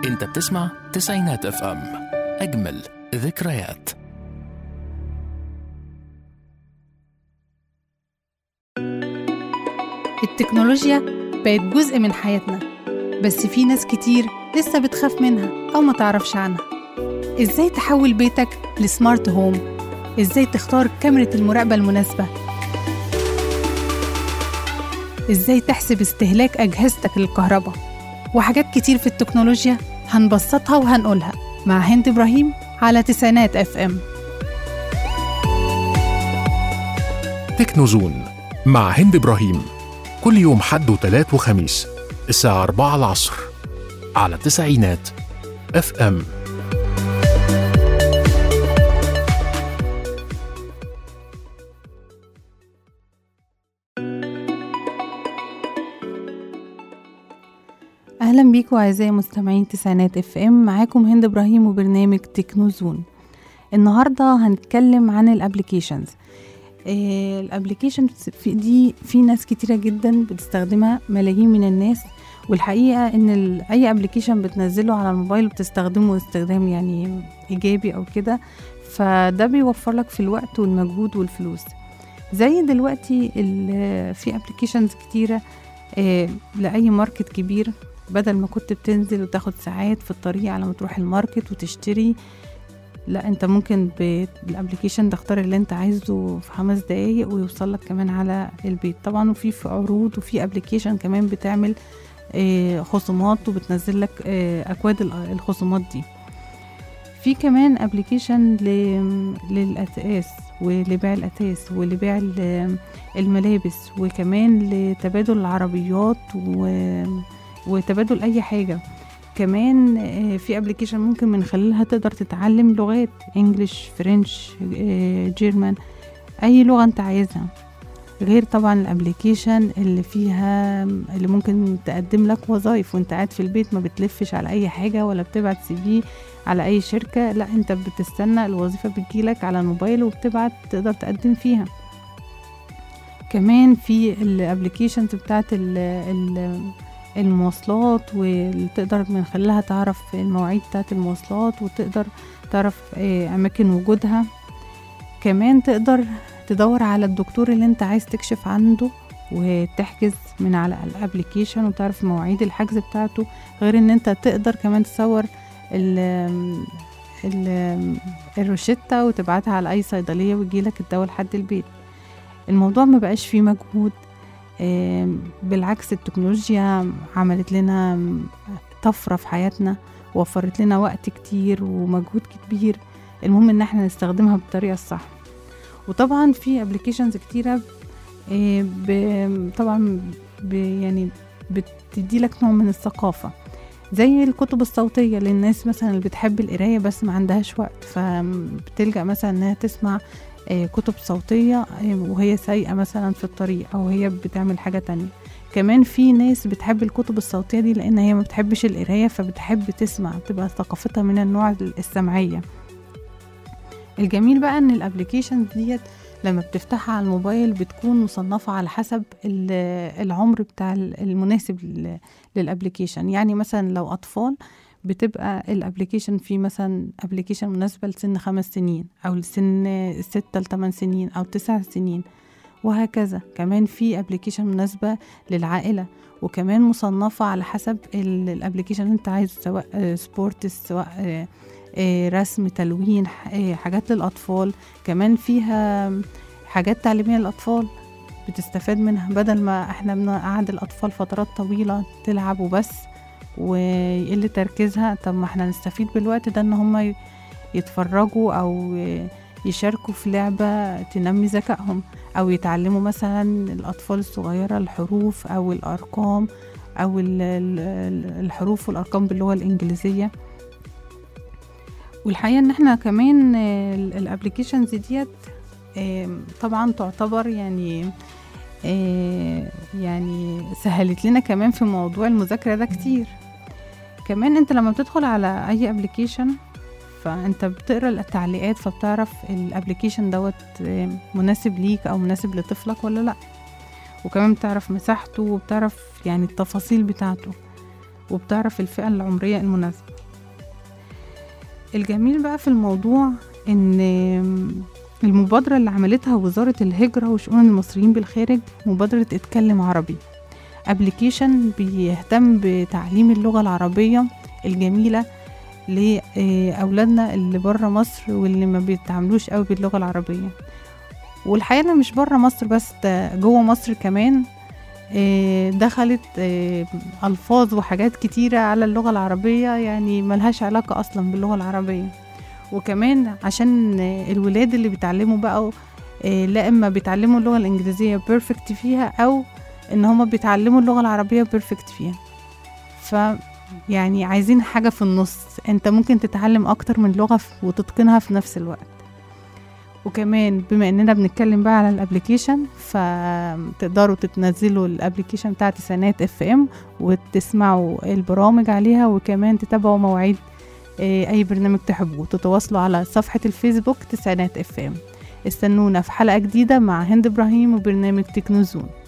انت بتسمع تسعينات اف ام، اجمل ذكريات. التكنولوجيا بقت جزء من حياتنا، بس في ناس كتير لسه بتخاف منها أو ما تعرفش عنها. إزاي تحول بيتك لسمارت هوم؟ إزاي تختار كاميرا المراقبة المناسبة؟ إزاي تحسب استهلاك أجهزتك للكهرباء؟ وحاجات كتير في التكنولوجيا هنبسطها وهنقولها مع هند إبراهيم على تسعينات اف ام. تكنوزون مع هند إبراهيم، كل يوم حد وتلات وخميس الساعة 4 العصر على تسعينات اف ام. أهلا بيكم أعزائي مستمعين تسعينات اف ام، معاكم هند إبراهيم وبرنامج تكنوزون. النهاردة هنتكلم عن الابليكيشنز. الابليكيشنز دي في ناس كتيرة جدا بتستخدمها، ملايين من الناس، والحقيقة ان اي ابليكيشن بتنزله على الموبايل بتستخدمه استخدام يعني ايجابي او كده، فده بيوفر لك في الوقت والمجهود والفلوس. زي دلوقتي في ابليكيشنز كتيرة لأي ماركت كبير، بدل ما كنت بتنزل وتاخد ساعات في الطريق على ما تروح الماركت وتشتري، لا انت ممكن بالابليكيشن تختار اللي انت عايزه في 5 دقايق ويوصل لك كمان على البيت. طبعا وفي عروض، وفي ابليكيشن كمان بتعمل خصومات وبتنزل لك اكواد الخصومات دي. في كمان ابليكيشن للأثاث ولبيع الأثاث ولبيع الملابس، وكمان لتبادل العربيات وتبادل أي حاجة. كمان في ابليكيشن ممكن من خلالها تقدر تتعلم لغات، انجليش، فرنش، جيرمان، أي لغة انت عايزها. غير طبعا الابليكيشن اللي ممكن تقدم لك وظائف وانت قاعد في البيت، ما بتلفش على أي حاجة ولا بتبعت CV على أي شركة، لا انت بتستنى الوظيفة بتجيلك على الموبايل وبتبعت تقدر تقدم فيها. كمان في الابليكيشنز بتاعت المواصلات، وتقدر من خلالها تعرف المواعيد بتاعت المواصلات، وتقدر تعرف أماكن وجودها. كمان تقدر تدور على الدكتور اللي انت عايز تكشف عنده وتحجز من على الابليكيشن وتعرف مواعيد الحجز بتاعته. غير ان انت تقدر كمان تصور الروشتة وتبعتها على اي صيدلية ويجيلك الدواء لحد البيت. الموضوع ما بقاش فيه مجهود، بالعكس التكنولوجيا عملت لنا طفرة في حياتنا، ووفرت لنا وقت كتير ومجهود كبير. المهم ان احنا نستخدمها بالطريقة الصح. وطبعا في ابليكيشنز كتيرة طبعا يعني بتدي لك نوع من الثقافة، زي الكتب الصوتية للناس مثلا اللي بتحب القراية بس ما عندهاش وقت، فبتلجأ مثلا انها تسمع كتب صوتية وهي سايقة مثلا في الطريق، أو هي بتعمل حاجة تانية. كمان في ناس بتحب الكتب الصوتية دي لأن هي ما بتحبش القراية، فبتحب تسمع، تبقى ثقافتها من النوع السمعية. الجميل بقى ان الابليكيشن ديت لما بتفتحها على الموبايل بتكون مصنفة على حسب العمر بتاع المناسب للابليكيشن. يعني مثلا لو أطفال بتبقى الابليكيشن فيه مثلا ابليكيشن مناسبة لسن 5 سنين، أو لسن 6 ل8 سنين، أو 9 سنين، وهكذا. كمان في ابليكيشن مناسبة للعائلة، وكمان مصنفة على حسب الابليكيشن اللي انت عايزه، سواء سبورت، سواء رسم، تلوين، حاجات للأطفال. كمان فيها حاجات تعليمية للأطفال بتستفاد منها، بدل ما احنا بنقعد الأطفال فترات طويلة تلعب وبس ويقل تركيزها. طب ما احنا نستفيد بالوقت ده ان هم يتفرجوا او يشاركوا في لعبة تنمي ذكائهم، او يتعلموا مثلا الأطفال الصغيرة الحروف او الأرقام، او الحروف والأرقام باللغة الإنجليزية. والحقيقة ان احنا كمان الابليكيشنز ديت طبعا تعتبر يعني سهلت لنا كمان في موضوع المذاكرة ده كتير. كمان انت لما بتدخل على اي ابليكيشن فانت بتقرأ التعليقات، فبتعرف الابليكيشن دوت مناسب ليك او مناسب لطفلك ولا لا. وكمان بتعرف مساحته، وبتعرف يعني التفاصيل بتاعته، وبتعرف الفئة العمرية المناسبة. الجميل بقى في الموضوع ان المبادرة اللي عملتها وزارة الهجرة وشؤون المصريين بالخارج مبادرة اتكلم عربي، ابليكيشن بيهتم بتعليم اللغة العربية الجميلة لأولادنا اللي برا مصر واللي ما بيتعاملوش قوي باللغة العربية. والحقيقة مش برا مصر بس، ده جوه مصر كمان دخلت ألفاظ وحاجات كتيرة على اللغة العربية يعني ملهاش علاقة أصلا باللغة العربية. وكمان عشان الولاد اللي بيتعلموا بقى لا إما بيتعلموا اللغة الإنجليزية بيرفكت فيها أو إن هما بيتعلموا اللغة العربية بيرفكت فيها. يعني عايزين حاجة في النص، انت ممكن تتعلم أكتر من لغة وتتقنها في نفس الوقت. وكمان بما اننا بنتكلم بقى على الابليكيشن، فتقدروا تتنزلوا الابليكيشن بتاع تسعينات اف ام وتسمعوا البرامج عليها، وكمان تتابعوا مواعيد اي برنامج تحبوه. تتواصلوا على صفحة الفيسبوك تسعينات اف ام. استنونا في حلقة جديدة مع هند إبراهيم وبرنامج تكنوزون.